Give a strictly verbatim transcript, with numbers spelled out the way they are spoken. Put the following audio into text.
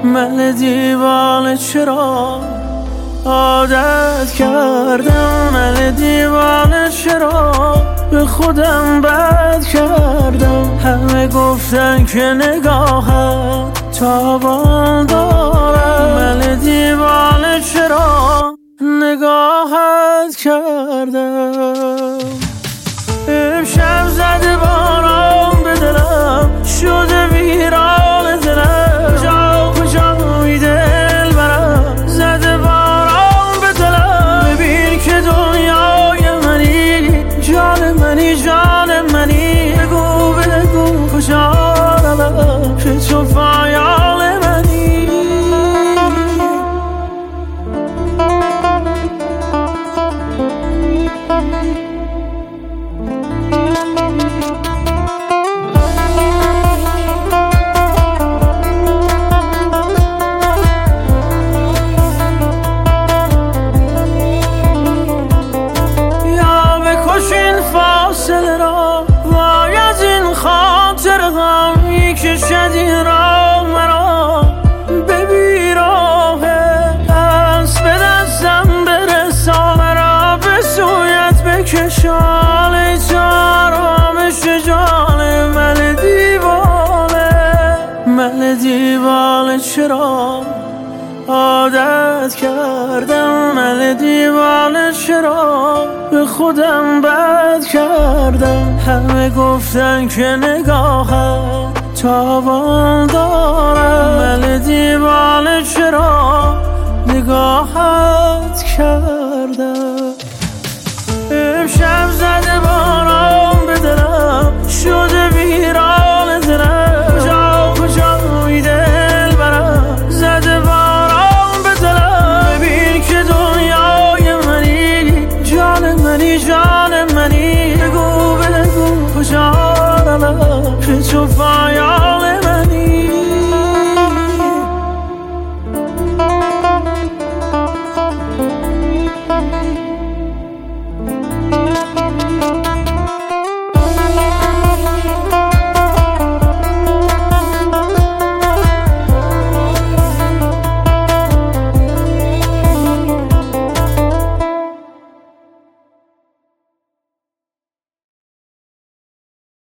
من دیوانه چرا عادت کردم، من دیوانه چرا به خودم بد کردم. همه گفتن که نگاهم تابان دارم، من دیوانه چرا نگاهت کردم. امشب زده باران به دلم، شده ویران دلم، جا کجا دل برم. زده باران به دلم، ببین که دنیای منی، جان منی جان منی. بگو بگو کجا روم که تو پایان منی. فاصله را وای از این خاطر غمی که شدی را مرا به بیراهه. دست به دستم برسان را به سویت بکشان، ای تو آرامش جان من دیوانه. من دیوانه چرا عادت کردم، من دیوانه چرا به خودم بد کردم. همه گفتن که نگاهم تابان دارم، من دیوانه چرا نگاهت کردم.